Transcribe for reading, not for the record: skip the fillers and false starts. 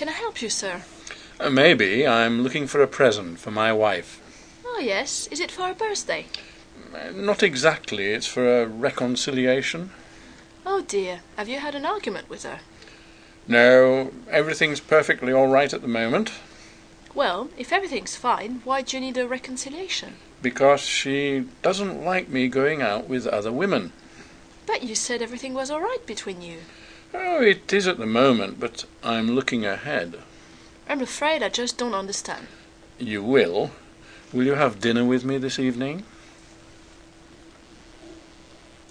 Can I help you, sir? Maybe. I'm looking for a present for my wife. Oh, yes. Is it for her birthday? Not exactly. It's for a reconciliation. Oh, dear. Have you had an argument with her? No, everything's perfectly all right at the moment. Well, if everything's fine, why do you need a reconciliation? Because she doesn't like me going out with other women. But you said everything was all right between you. Oh, it is at the moment, but I'm looking ahead. I'm afraid I just don't understand. You will? Will you have dinner with me this evening?